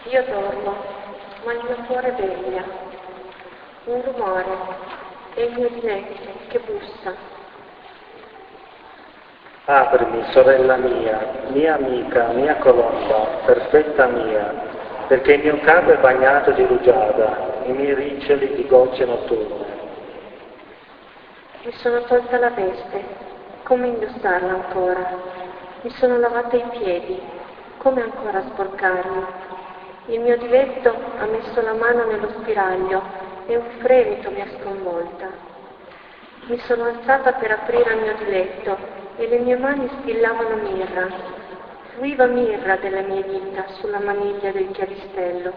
Io dormo, ma il mio cuore veglia. Un rumore, è il mio diletto che bussa. Aprimi, sorella mia amica, mia colomba, perfetta mia, perché il mio capo è bagnato di rugiada, i miei riccioli di gocce notturne. Mi sono tolta la veste, come indossarla ancora? Mi sono lavata i piedi, come ancora sporcarli? Il mio diletto ha messo la mano nello spiraglio e un fremito mi ha sconvolta. Mi sono alzata per aprire il mio diletto e le mie mani spillavano mirra. Fluiva mirra delle mie dita sulla maniglia del chiavistello.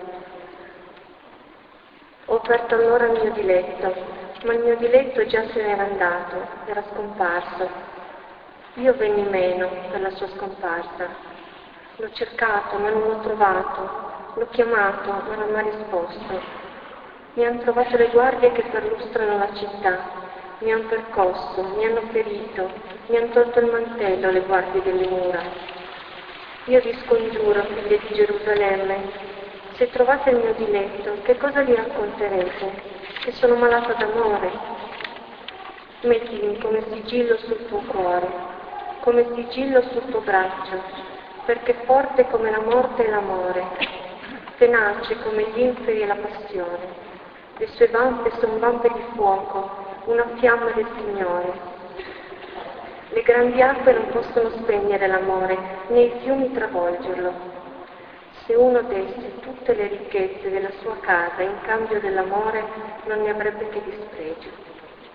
Ho aperto allora il mio diletto, ma il mio diletto già se n'era andato, era scomparso. Io venni meno per la sua scomparsa. L'ho cercato, ma non l'ho trovato. L'ho chiamato, ma non mi ha risposto. Mi hanno trovato le guardie che perlustrano la città. Mi hanno percosso, mi hanno ferito, mi hanno tolto il mantello le guardie delle mura. Io vi scongiuro, figlie di Gerusalemme, se trovate il mio diletto, che cosa gli racconterete? Che sono malata d'amore. Mettimi come sigillo sul tuo cuore, come sigillo sul tuo braccio, perché forte come la morte è l'amore, tenace come gli inferi e la passione. Le sue vampe sono vampe di fuoco, una fiamma del Signore. Le grandi acque non possono spegnere l'amore, né i fiumi travolgerlo. Se uno desse tutte le ricchezze della sua casa in cambio dell'amore, non ne avrebbe che dispregio.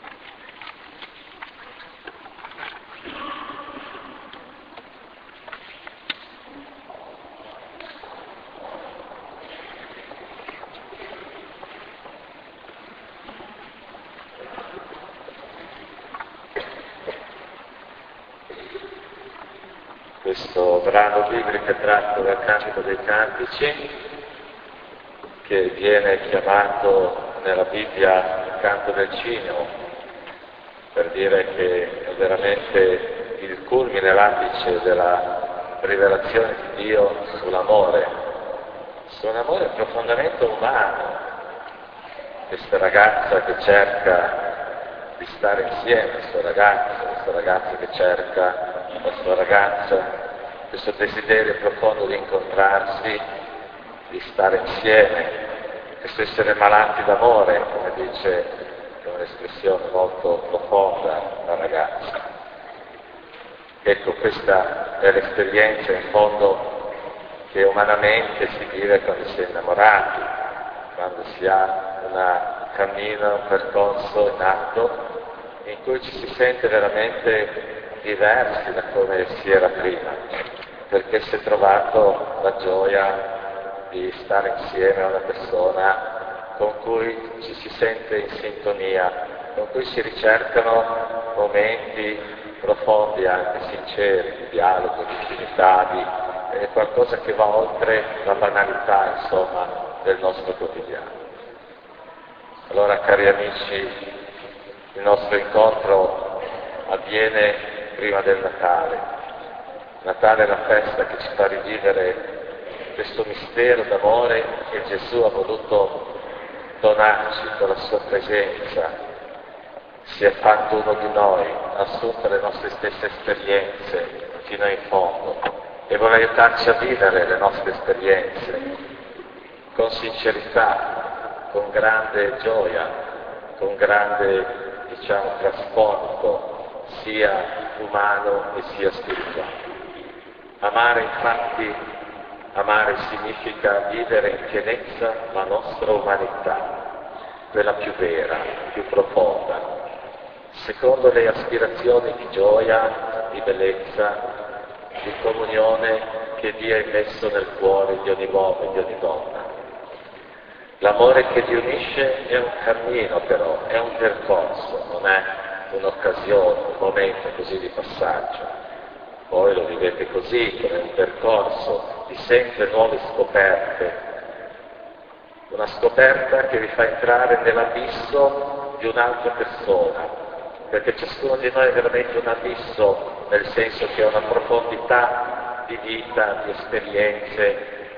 Questo brano biblico è tratto dal Cantico dei Cantici, che viene chiamato nella Bibbia il canto del cigno, per dire che è veramente il culmine, l'apice della rivelazione di Dio sull'amore, su un amore profondamente umano. Questa ragazza che cerca di stare insieme, questo ragazzo che cerca la sua ragazza, questo desiderio profondo di incontrarsi, di stare insieme, questo essere malati d'amore, come dice, è un'espressione molto profonda la ragazza. Ecco, questa è l'esperienza in fondo che umanamente si vive quando si è innamorati, quando si ha un cammino, un percorso in atto, in cui ci si sente veramente diversi da come si era prima, perché si è trovato la gioia di stare insieme a una persona con cui ci si sente in sintonia, con cui si ricercano momenti profondi, anche sinceri, di dialogo, di intimità, di qualcosa che va oltre la banalità, insomma, del nostro quotidiano. Allora, cari amici, il nostro incontro avviene prima del Natale. Natale è la festa che ci fa rivivere questo mistero d'amore che Gesù ha voluto donarci con la sua presenza. Si è fatto uno di noi, ha assunto le nostre stesse esperienze fino in fondo e vuole aiutarci a vivere le nostre esperienze con sincerità, con grande gioia, con grande, trasporto sia umano e sia spirituale. Amare significa vivere in pienezza la nostra umanità, quella più vera, più profonda, secondo le aspirazioni di gioia, di bellezza, di comunione che Dio ha messo nel cuore di ogni uomo e di ogni donna. L'amore che ti unisce è un cammino però, è un percorso, non è un'occasione, un momento così di passaggio. Voi lo vivete così, come un percorso di sempre nuove scoperte, una scoperta che vi fa entrare nell'abisso di un'altra persona, perché ciascuno di noi è veramente un abisso, nel senso che ha una profondità di vita, di esperienze,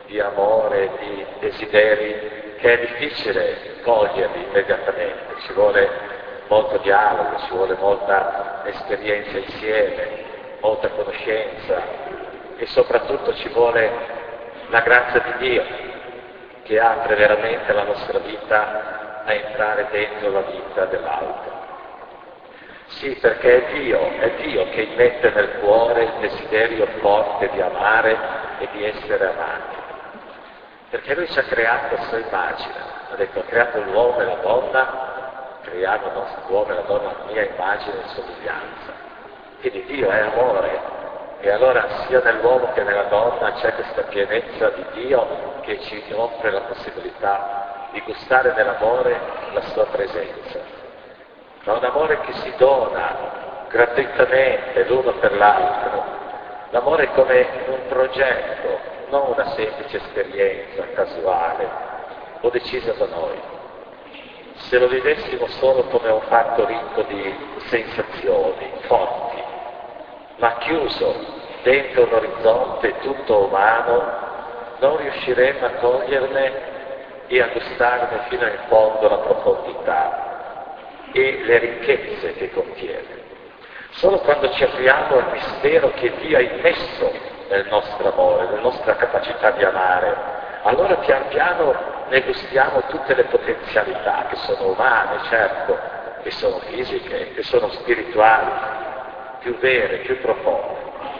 di amore, di desideri, che è difficile coglierli immediatamente, ci vuole molto dialogo, ci vuole molta esperienza insieme, molta conoscenza e soprattutto ci vuole la grazia di Dio che apre veramente la nostra vita a entrare dentro la vita dell'altro. Sì, perché è Dio che mette nel cuore il desiderio forte di amare e di essere amati. Perché Lui ci ha creato a sua immagine, ha detto ha creato l'uomo e la donna, creiamo l'uomo e la donna a mia immagine e somiglianza. Quindi Dio è amore e allora sia nell'uomo che nella donna c'è questa pienezza di Dio che ci offre la possibilità di gustare nell'amore la sua presenza. Ma un amore che si dona gratuitamente l'uno per l'altro. L'amore è come un progetto, non una semplice esperienza casuale o decisa da noi. Se lo vivessimo solo come un fatto ricco di sensazioni forti, ma chiuso dentro un orizzonte tutto umano, non riusciremmo a coglierne e a gustarne fino in fondo la profondità e le ricchezze che contiene. Solo quando ci apriamo al mistero che Dio ha immesso nel nostro amore, nella nostra capacità di amare, allora pian piano ne gustiamo tutte le potenzialità che sono umane, certo, che sono fisiche, che sono spirituali, più vere, più profonde.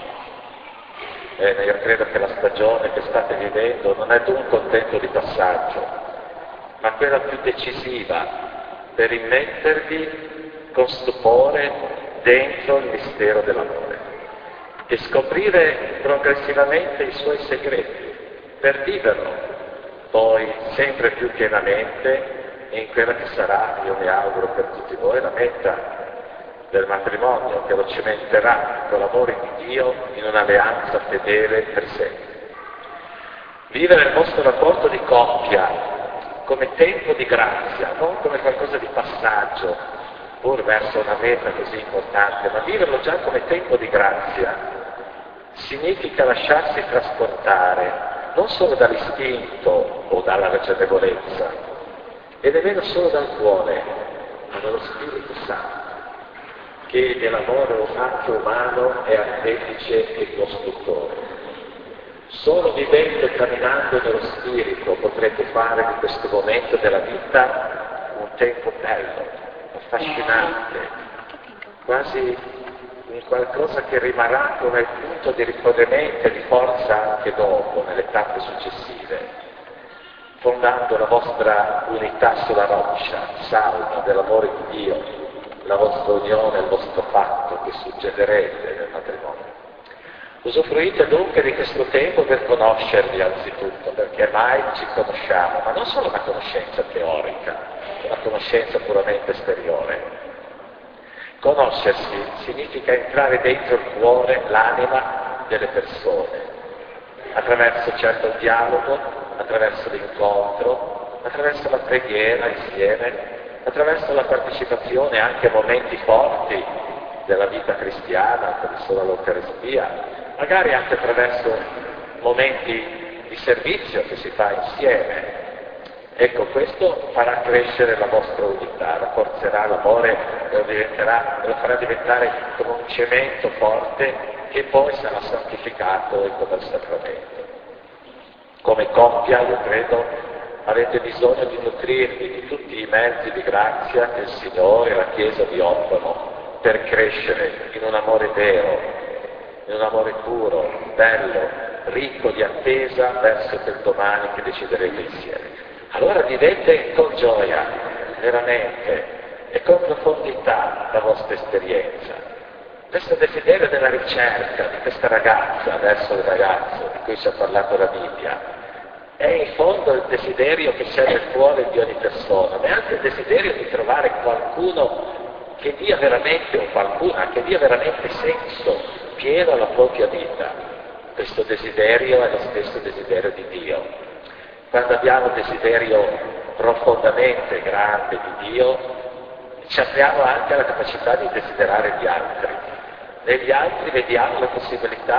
Io credo che la stagione che state vivendo non è dunque un tempo di passaggio, ma quella più decisiva per immettervi con stupore dentro il mistero dell'amore e scoprire progressivamente i suoi segreti per viverlo poi sempre più pienamente in quella che sarà, io mi auguro per tutti voi, la meta del matrimonio che lo cementerà con l'amore di Dio in un'alleanza fedele per sempre. Vivere il nostro rapporto di coppia come tempo di grazia, non come qualcosa di passaggio, pur verso una meta così importante, ma viverlo già come tempo di grazia, significa lasciarsi trasportare non solo dall'istinto o dalla ragionevolezza, e nemmeno solo dal cuore, ma dallo Spirito Santo, che dell'amore anche umano è artefice e costruttore. Solo vivendo e camminando nello Spirito potrete fare di questo momento della vita un tempo bello, affascinante, quasi in qualcosa che rimarrà come punto di rifornimento e di forza anche dopo, nelle tappe successive, fondando la vostra unità sulla roccia, salda dell'amore di Dio, la vostra unione, il vostro patto che succederete nel matrimonio. Usufruite dunque di questo tempo per conoscervi anzitutto, perché mai ci conosciamo, ma non solo una conoscenza teorica, una conoscenza puramente esteriore. Conoscersi significa entrare dentro il cuore, l'anima delle persone, attraverso certo il dialogo, attraverso l'incontro, attraverso la preghiera insieme, attraverso la partecipazione anche a momenti forti della vita cristiana, come sono l'Eucaristia, magari anche attraverso momenti di servizio che si fa insieme. Ecco, questo farà crescere la vostra unità, rafforzerà l'amore e lo farà diventare come un cemento forte che poi sarà santificato in come il sacramento. Come coppia, io credo, avete bisogno di nutrirvi di tutti i mezzi di grazia che il Signore e la Chiesa vi offrono per crescere in un amore vero, in un amore puro, bello, ricco di attesa verso quel domani che deciderete insieme. Allora vivete con gioia, veramente, e con profondità la vostra esperienza. Questo desiderio della ricerca di questa ragazza verso il ragazzo di cui ci ha parlato la Bibbia è in fondo il desiderio che c'è nel cuore di ogni persona, ma è anche il desiderio di trovare qualcuno che dia veramente, o qualcuna che dia veramente senso pieno alla propria vita. Questo desiderio è lo stesso desiderio di Dio. Quando abbiamo un desiderio profondamente grande di Dio, ci apriamo anche alla capacità di desiderare gli altri. Negli altri vediamo la possibilità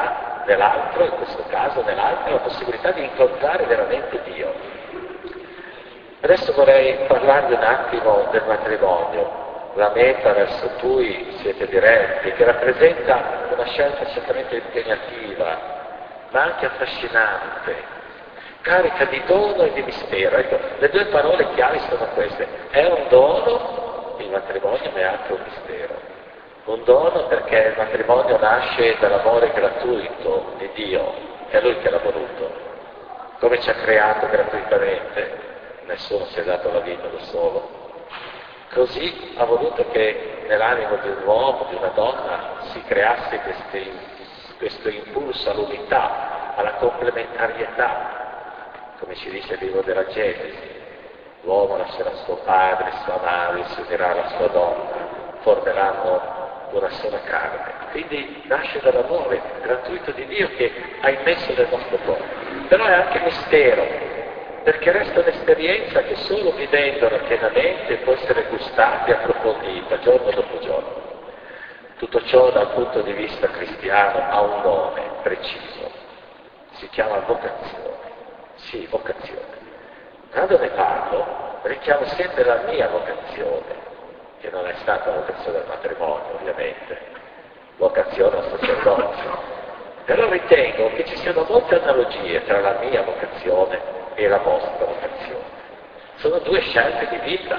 nell'altro, in questo caso nell'altro, la possibilità di incontrare veramente Dio. Adesso vorrei parlarvi un attimo del matrimonio, la meta verso cui siete diretti, che rappresenta una scelta certamente impegnativa, ma anche affascinante, carica di dono e di mistero. Ecco, le due parole chiavi sono queste: è un dono il matrimonio, ma è anche un mistero. Un dono perché il matrimonio nasce dall'amore gratuito di Dio, è Lui che l'ha voluto, come ci ha creato gratuitamente, nessuno si è dato la vita da solo. Così ha voluto che nell'animo di un uomo, di una donna, si creasse questo impulso all'unità, alla complementarietà, come ci dice il libro della Genesi. L'uomo lascerà suo padre, sua madre, si unirà alla sua donna, formeranno una sola carne. Quindi nasce dall'amore gratuito di Dio che ha immesso nel nostro cuore. Però è anche mistero, perché resta un'esperienza che solo vivendola pienamente può essere gustata e approfondita giorno dopo giorno. Tutto ciò dal punto di vista cristiano ha un nome preciso, si chiama vocazione. Sì, vocazione. Quando ne parlo richiamo sempre la mia vocazione, che non è stata la vocazione del matrimonio ovviamente, vocazione al sacerdozio. Però ritengo che ci siano molte analogie tra la mia vocazione e la vostra vocazione. Sono due scelte di vita.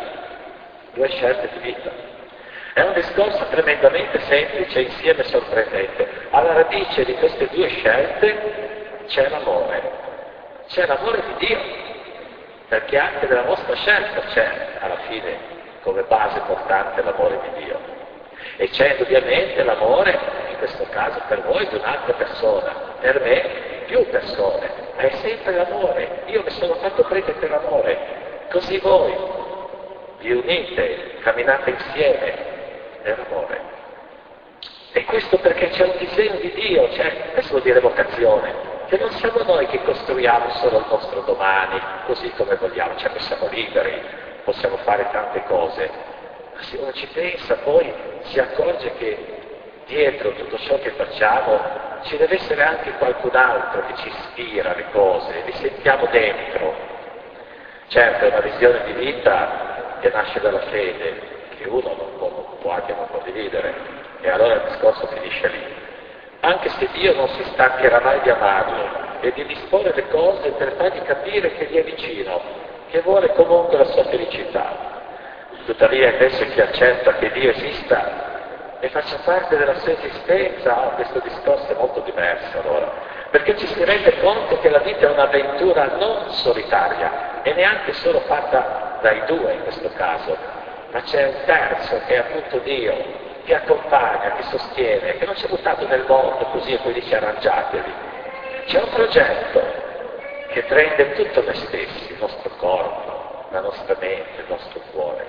È un discorso tremendamente semplice e insieme sorprendente. Alla radice di queste due scelte c'è l'amore di Dio, perché anche nella vostra scelta c'è alla fine come base portante l'amore di Dio. E c'è indubbiamente l'amore, in questo caso per voi, di un'altra persona, per me di più persone, ma è sempre l'amore. Io mi sono fatto prete per amore, così voi vi unite, camminate insieme nell'amore. E questo perché c'è un disegno di Dio, questo vuol dire vocazione, che non siamo noi che costruiamo solo il nostro domani, così come vogliamo, siamo liberi, possiamo fare tante cose, ma se uno ci pensa poi si accorge che dietro tutto ciò che facciamo ci deve essere anche qualcun altro che ci ispira le cose, li sentiamo dentro. Certo, è una visione di vita che nasce dalla fede, che uno non può anche non condividere, e allora il discorso finisce lì. Anche se Dio non si stancherà mai di amarlo e di disporre le cose per fargli capire che gli è vicino, che vuole comunque la sua felicità. Tuttavia invece chi accetta che Dio esista e faccia parte della sua esistenza, questo discorso è molto diverso allora, perché ci si rende conto che la vita è un'avventura non solitaria e neanche solo fatta dai due in questo caso, ma c'è un terzo che è appunto Dio, che accompagna, che sostiene, che non ci ha buttato nel mondo così e poi dice arrangiatevi. C'è un progetto che prende tutto noi stessi, il nostro corpo, la nostra mente, il nostro cuore.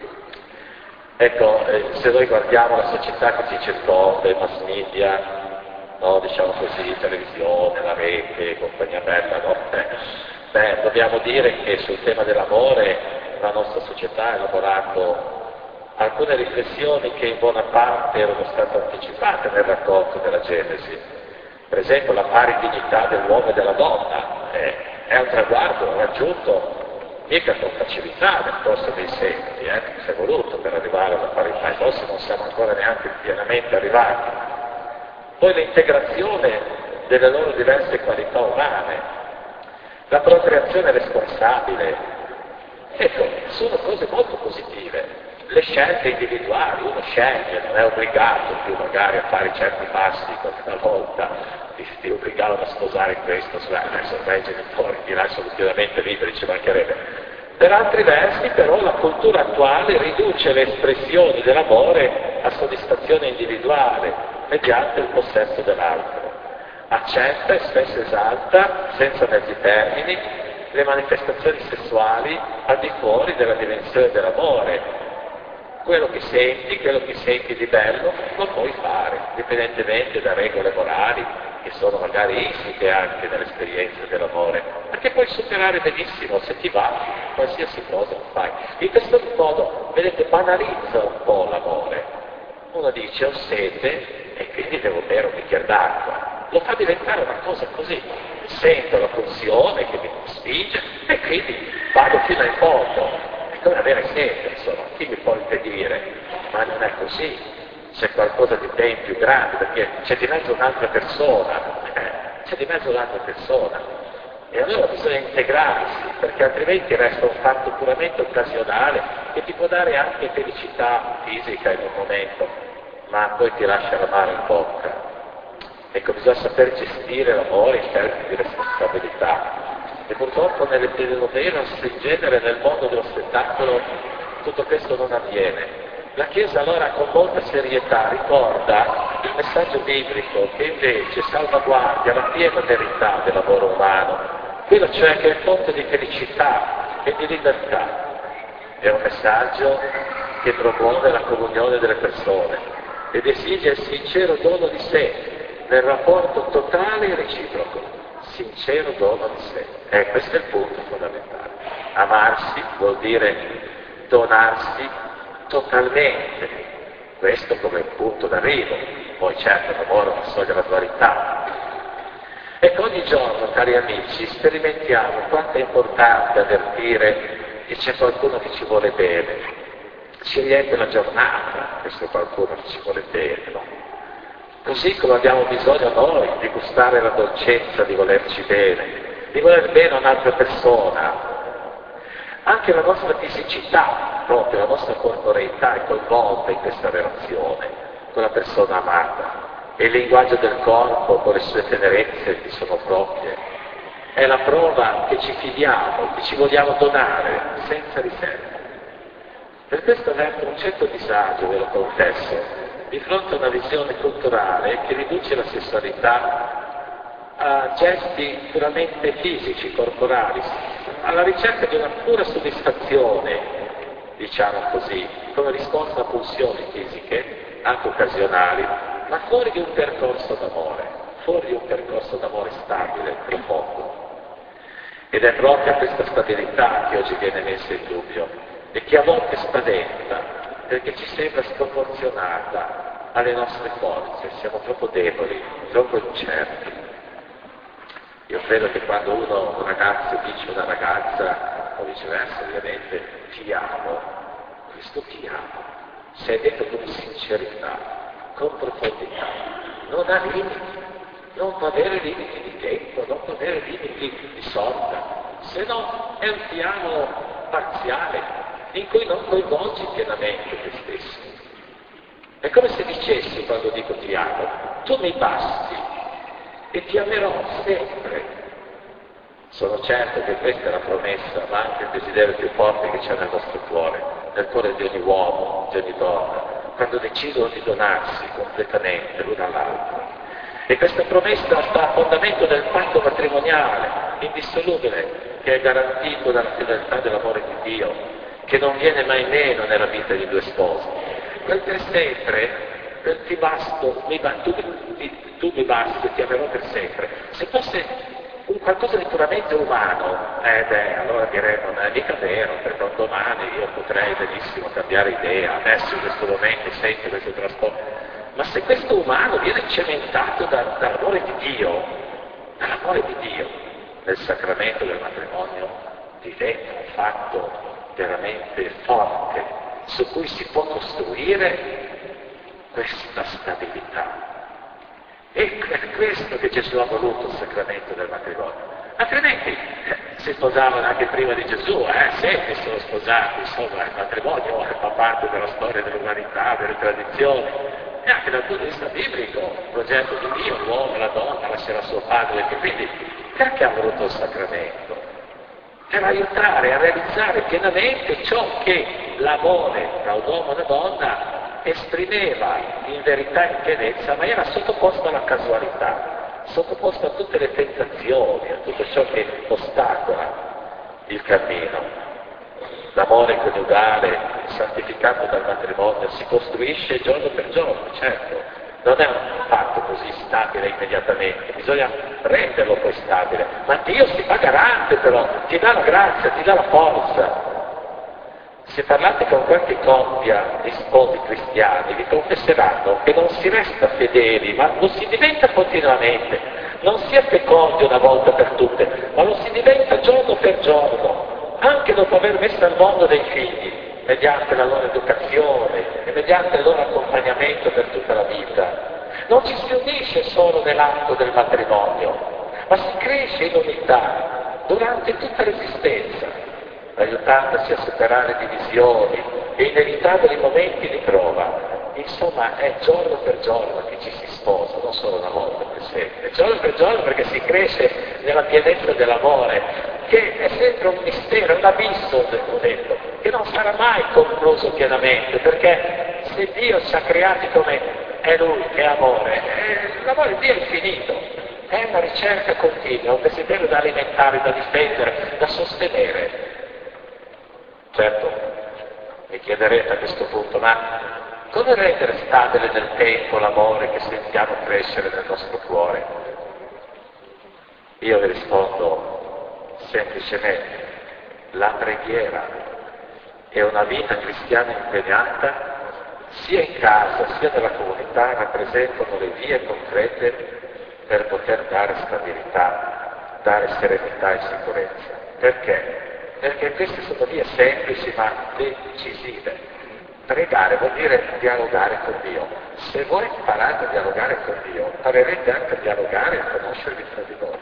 Ecco, se noi guardiamo la società che ci circonda, i mass media, no, diciamo così, televisione, la rete, compagnia bella, no? Dobbiamo dire che sul tema dell'amore la nostra società ha elaborato alcune riflessioni che in buona parte erano state anticipate nel racconto della Genesi. Per esempio la pari dignità dell'uomo e della donna è un traguardo raggiunto mica con facilità nel corso dei secoli, si è voluto per arrivare alla parità, e forse non siamo ancora neanche pienamente arrivati. Poi l'integrazione delle loro diverse qualità umane, la procreazione responsabile, ecco, sono cose molto positive. Le scelte individuali, uno sceglie, non è obbligato più magari a fare certi passi come una volta, ti obbligavano a sposare questo, adesso i genitori ti lasciano pienamente liberi, ci mancherebbe. Per altri versi però la cultura attuale riduce le espressioni dell'amore a soddisfazione individuale mediante il possesso dell'altro. Accetta e spesso esalta, senza mezzi termini, le manifestazioni sessuali al di fuori della dimensione dell'amore. Quello che senti di bello lo puoi fare, indipendentemente da regole morali che sono magari insite anche nell'esperienza dell'amore, perché puoi superare benissimo, se ti va, qualsiasi cosa lo fai. In questo modo, vedete, banalizza un po' l'amore. Uno dice ho sete e quindi devo bere un bicchiere d'acqua. lo fa diventare una cosa così. Sento la pulsione che mi spinge e quindi vado fino in fondo. È come avere sete, insomma, chi mi può impedire? Ma non è così, c'è qualcosa di ben più grande, perché c'è di mezzo un'altra persona, E allora bisogna integrarsi, perché altrimenti resta un fatto puramente occasionale che ti può dare anche felicità fisica in un momento, ma poi ti lascia l'amaro in bocca. Ecco, bisogna saper gestire l'amore in termini di responsabilità. E purtroppo nelle telenovelas, in genere nel mondo dello spettacolo, tutto questo non avviene. La Chiesa allora con molta serietà ricorda il messaggio biblico che invece salvaguardia la piena verità del lavoro umano, quello cioè che è fonte di felicità e di libertà. È un messaggio che promuove la comunione delle persone ed esige il sincero dono di sé nel rapporto totale e reciproco. Sincero dono di sé. Questo è il punto fondamentale. Amarsi vuol dire donarsi totalmente, questo come punto d'arrivo, poi certo l'amore non so gradualità. Ecco, ogni giorno, cari amici, sperimentiamo quanto è importante avvertire che c'è qualcuno che ci vuole bene. Scegliete la giornata, questo qualcuno che ci vuole bene, no? Così come abbiamo bisogno noi di gustare la dolcezza di volerci bene, di voler bene a un'altra persona. Anche la nostra fisicità, proprio la nostra corporeità è coinvolta in questa relazione con la persona amata. E il linguaggio del corpo, con le sue tenerezze che sono proprie, è la prova che ci fidiamo, che ci vogliamo donare senza riserve. Per questo avverto un certo disagio, ve lo confesso, di fronte a una visione culturale che riduce la sessualità a gesti puramente fisici, corporali, alla ricerca di una pura soddisfazione, diciamo così, come risposta a pulsioni fisiche, anche occasionali, ma fuori di un percorso d'amore stabile, profondo. Ed è proprio questa stabilità che oggi viene messa in dubbio e che a volte spaventa, perché ci sembra sproporzionata alle nostre forze, siamo troppo deboli, troppo incerti. Io credo che quando un ragazzo dice a una ragazza, o viceversa ovviamente, ti amo, questo ti amo, se è detto con sincerità, con profondità, non ha limiti, non può avere limiti di tempo, non può avere limiti di sorta, se no è un ti amo parziale, in cui non coinvolgi pienamente te stesso. È come se dicessi, quando dico ti amo, tu mi basti e ti amerò sempre. Sono certo che questa è la promessa, ma anche il desiderio più forte che c'è nel nostro cuore, nel cuore di ogni uomo, di ogni donna, quando decidono di donarsi completamente l'uno all'altro. E questa promessa sta a fondamento del patto matrimoniale, indissolubile, che è garantito dalla fedeltà dell'amore di Dio, che non viene mai meno nella vita di due sposi. Quel per sempre, quel ti basto, tu mi basti, ti amerò per sempre. Se fosse un qualcosa di puramente umano, allora direi non è mica vero, perché un domani io potrei benissimo cambiare idea, adesso in questo momento sento questo trasporto. Ma se questo umano viene cementato dall'amore di Dio, nel sacramento del matrimonio, diventa un fatto veramente forte, su cui si può costruire questa stabilità. E per questo che Gesù ha voluto il sacramento del matrimonio. Altrimenti si sposavano anche prima di Gesù, sempre sono sposati, insomma il matrimonio fa parte della storia dell'umanità, delle tradizioni, e anche dal punto di vista biblico, il progetto di Dio, l'uomo e la donna lascerà suo padre, e quindi perché ha voluto il sacramento? Per aiutare a realizzare pienamente ciò che l'amore tra un uomo e una donna esprimeva in verità e in pienezza, ma era sottoposto alla casualità, sottoposto a tutte le tentazioni, a tutto ciò che ostacola il cammino. L'amore coniugale, santificato dal matrimonio, si costruisce giorno per giorno, certo, non è un fatto così stabile immediatamente, bisogna renderlo poi stabile, ma Dio si fa garante però, ti dà la grazia, ti dà la forza. Se parlate con qualche coppia di sposi cristiani, vi confesseranno che non si resta fedeli, ma lo si diventa continuamente. Non si è fecondi una volta per tutte, ma lo si diventa giorno per giorno, anche dopo aver messo al mondo dei figli, mediante la loro educazione e mediante il loro accompagnamento per tutta la vita. Non ci si unisce solo nell'atto del matrimonio, ma si cresce in unità durante tutta l'esistenza, aiutandosi a superare divisioni e inevitabili momenti di prova. Insomma, è giorno per giorno che ci si sposa, non solo una volta per sempre. Giorno per giorno perché si cresce nella pienezza dell'amore, che è sempre un mistero, un abisso, ho detto, che non sarà mai concluso pienamente, perché se Dio ci ha creati come è Lui, che è amore, l'amore di Dio è infinito, è una ricerca continua, un desiderio da alimentare, da difendere, da sostenere. Certo, mi chiederete a questo punto, ma come rendere stabile nel tempo l'amore che sentiamo crescere nel nostro cuore? Io vi rispondo semplicemente, la preghiera e una vita cristiana impegnata, sia in casa sia nella comunità, rappresentano le vie concrete per poter dare stabilità, dare serenità e sicurezza. Perché? Perché queste sono vie semplici ma decisive. Pregare vuol dire dialogare con Dio. Se voi imparate a dialogare con Dio, imparerete anche a dialogare e a conoscervi tra di voi.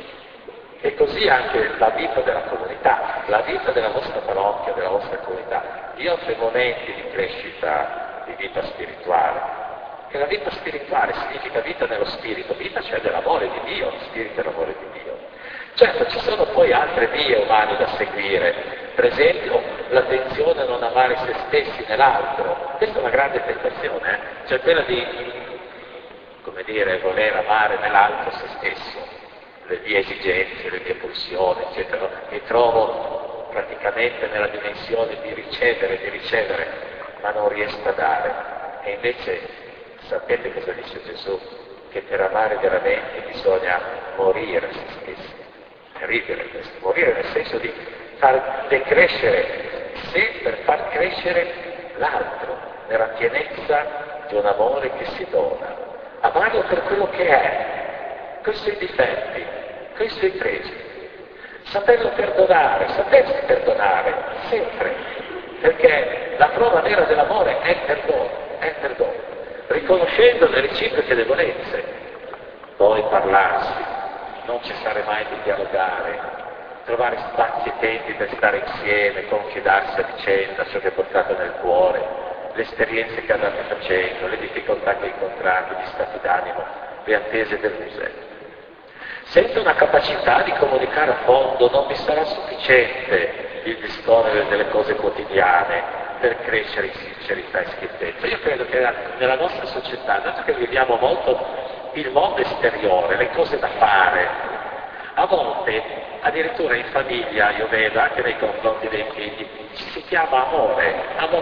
E così anche la vita della comunità, la vita della vostra parrocchia, della vostra comunità. Io ho momenti di crescita, di vita spirituale. E la vita spirituale significa vita nello spirito, vita cioè dell'amore di Dio, spirito e l'amore di Dio. Certo, ci sono poi altre vie umane da seguire, per esempio l'attenzione a non amare se stessi nell'altro. Questa è una grande tentazione, cioè quella di, come dire, voler amare nell'altro se stesso, le mie esigenze, le mie pulsioni, eccetera. Mi trovo praticamente nella dimensione di ricevere, ma non riesco a dare. E invece sapete cosa dice Gesù? Che per amare veramente bisogna morire a se stessi. Terribile questo, morire nel senso di far decrescere sé per far crescere l'altro, nella pienezza di un amore che si dona. Amarlo per quello che è, con i suoi difetti, con i suoi pregi. Saperlo perdonare, sapersi perdonare, sempre. Perché la prova vera dell'amore è il perdono, riconoscendo le reciproche debolezze, poi parlarsi, non cessare mai di dialogare, trovare spazi e tempi per stare insieme, confidarsi a vicenda ciò che è portato nel cuore, le esperienze che andate facendo, le difficoltà che incontrate, gli stati d'animo, le attese deluse. Senza una capacità di comunicare a fondo non vi sarà sufficiente il discorrere delle cose quotidiane per crescere in sincerità e schiettezza. Io credo che nella nostra società, dato che viviamo molto il mondo esteriore, le cose da fare, a volte addirittura in famiglia, io vedo anche nei confronti dei figli, si chiama amore.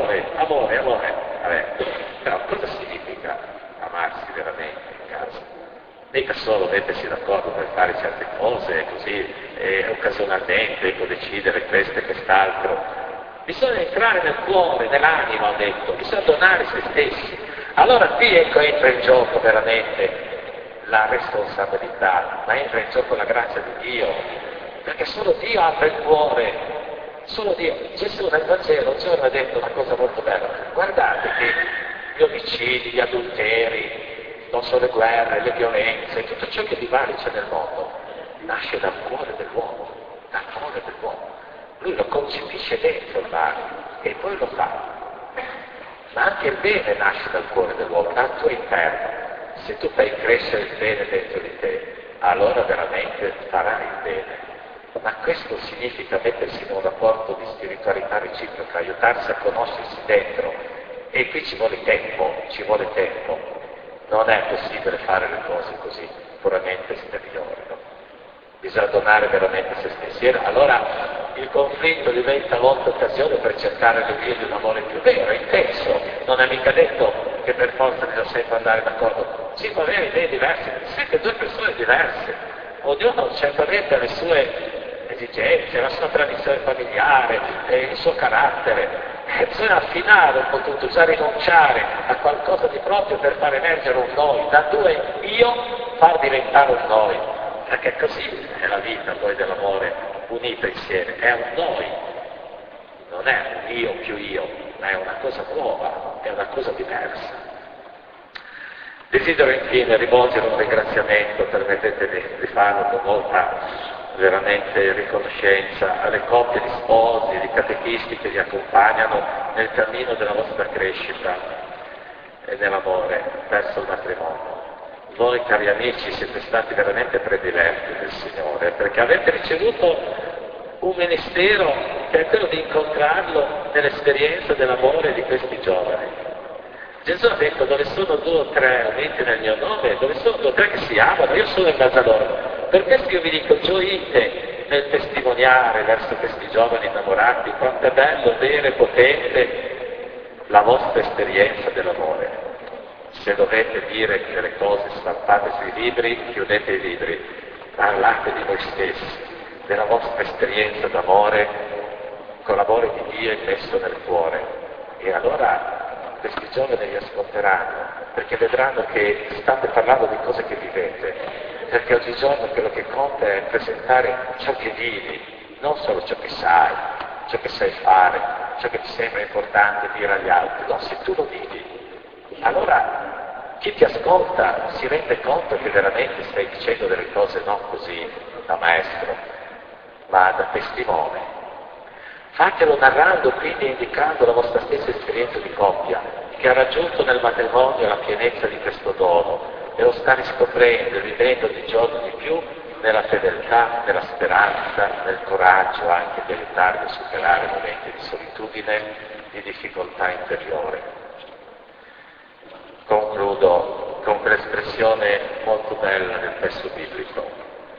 Vabbè, però cosa significa amarsi veramente in casa? Mica solo mettersi d'accordo per fare certe cose, così occasionalmente può decidere questo e quest'altro. Bisogna entrare nel cuore, nell'anima, ho detto, bisogna donare se stessi. Allora qui entra in gioco veramente la responsabilità, ma entra in gioco la grazia di Dio, perché solo Dio apre il cuore, solo Dio. Gesù nel Vangelo un giorno ha detto una cosa molto bella: guardate che gli omicidi, gli adulteri, non solo le guerre, le violenze, tutto ciò che di male c'è nel mondo, nasce dal cuore dell'uomo, Lui lo concepisce dentro il male e poi lo fa. Ma anche il bene nasce dal cuore dell'uomo, dal tuo interno. Se tu fai crescere il bene dentro di te, allora veramente farai il bene. Ma questo significa mettersi in un rapporto di spiritualità reciproca, aiutarsi a conoscersi dentro. E qui ci vuole tempo. Non è possibile fare le cose così puramente esteriori, no? Bisogna donare veramente se stessi. Allora il conflitto diventa a volte occasione per cercare le vie di un amore più vero, intenso. Non è mica detto che per forza bisogna sempre andare d'accordo. Si può avere idee diverse, siete due persone diverse, ognuno certamente ha le sue esigenze, la sua tradizione familiare, il suo carattere, Bisogna affinare un po' tutto, bisogna rinunciare a qualcosa di proprio per far emergere un noi, da due io far diventare un noi, perché così è la vita poi dell'amore unito insieme, è un noi, non è un io più io, ma è una cosa nuova, è una cosa diversa. Desidero infine rivolgere un ringraziamento, permettetemi di farlo con molta veramente riconoscenza, alle coppie di sposi, di catechisti che vi accompagnano nel cammino della vostra crescita e nell'amore verso il matrimonio. Voi, cari amici, siete stati veramente prediletti del Signore, perché avete ricevuto un ministero che è quello di incontrarlo nell'esperienza dell'amore di questi giovani. Gesù ha detto: dove sono 2 o 3 uniti nel mio nome, dove sono 2 o 3 che si amano, io sono in mezzo a loro. Per questo io vi dico, gioite nel testimoniare verso questi giovani innamorati quanto è bello, vero e potente la vostra esperienza dell'amore. Se dovete dire delle cose stampate sui libri, chiudete i libri, parlate di voi stessi, della vostra esperienza d'amore, con l'amore di Dio immesso nel cuore. E allora questi giovani vi ascolteranno, perché vedranno che state parlando di cose che vivete, perché oggigiorno quello che conta è presentare ciò che vivi, non solo ciò che sai fare, ciò che ti sembra importante dire agli altri, no, se tu lo vivi, allora chi ti ascolta si rende conto che veramente stai dicendo delle cose non così da maestro, ma da testimone. Fatelo narrando, quindi indicando la vostra stessa esperienza di coppia, che ha raggiunto nel matrimonio la pienezza di questo dono, e lo sta riscoprendo e vivendo di giorno di più nella fedeltà, nella speranza, nel coraggio anche di aiutarvi a superare momenti di solitudine, di difficoltà interiore. Concludo con quell'espressione molto bella del testo biblico,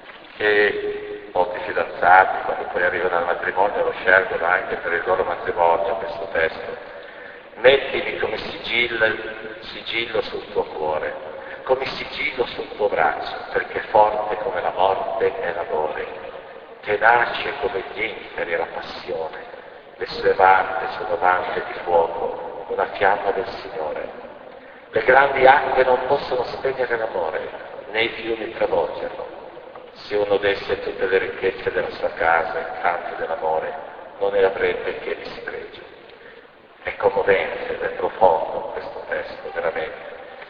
che molti fidanzati, quando poi arrivano al matrimonio, lo scelgono anche per il loro matrimonio, questo testo. Mettimi come sigillo sul tuo cuore, come sigillo sul tuo braccio, perché forte come la morte è l'amore, tenace come gli inferi la passione, le sue varte sono vante di fuoco, una fiamma del Signore. Le grandi acque non possono spegnere l'amore, né i fiumi travolgerlo. Se uno desse tutte le ricchezze della sua casa in cambio dell'amore, non ne avrebbe che dispregio. È commovente ed è profondo questo testo, veramente.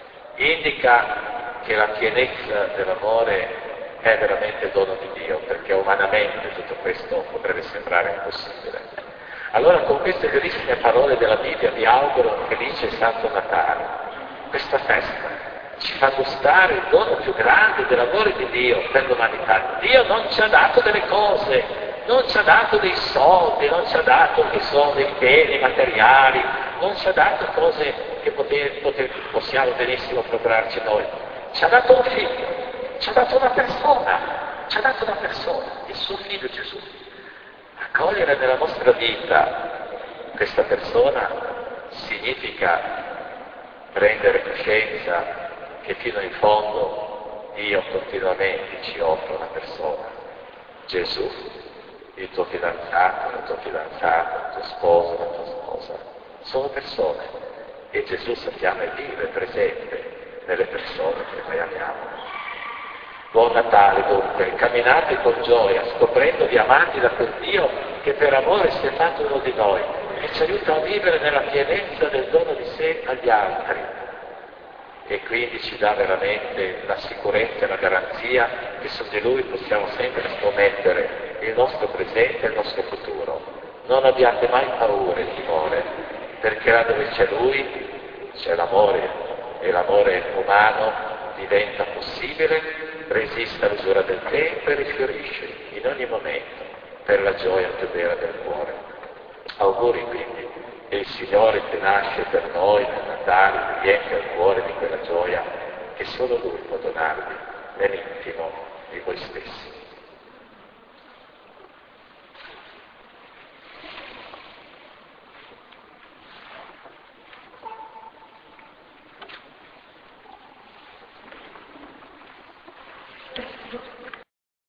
Indica che la pienezza dell'amore è veramente dono di Dio, perché umanamente tutto questo potrebbe sembrare impossibile. Allora, con queste verissime parole della Bibbia vi auguro un felice Santo Natale. Questa festa ci fa gustare il dono più grande dell'amore di Dio per l'umanità. Dio non ci ha dato delle cose, non ci ha dato dei soldi, non ci ha dato dei beni materiali, non ci ha dato cose che possiamo benissimo procurarci noi. Ci ha dato un figlio, ci ha dato una persona, il suo figlio Gesù. Accogliere nella nostra vita questa persona significa prendere coscienza che fino in fondo Dio continuamente ci offre una persona, Gesù, il tuo fidanzato, la tua fidanzata, il tuo sposo, la tua sposa, sono persone e Gesù sappiamo è vivo e presente nelle persone che noi amiamo. Buon Natale dunque, camminate con gioia, scoprendovi amati da quel Dio che per amore si è fatto uno di noi e ci aiuta a vivere nella pienezza del dono di sé agli altri. E quindi ci dà veramente la sicurezza e la garanzia che su di Lui possiamo sempre scommettere il nostro presente e il nostro futuro. Non abbiate mai paura e timore, perché là dove c'è Lui c'è l'amore, e l'amore umano diventa possibile, resiste all'usura del tempo e rifiorisce in ogni momento per la gioia più vera del cuore. Auguri quindi, e il Signore che nasce per noi nel Natale riempie al cuore di quella gioia che solo Lui può donarvi nell'intimo di voi stessi.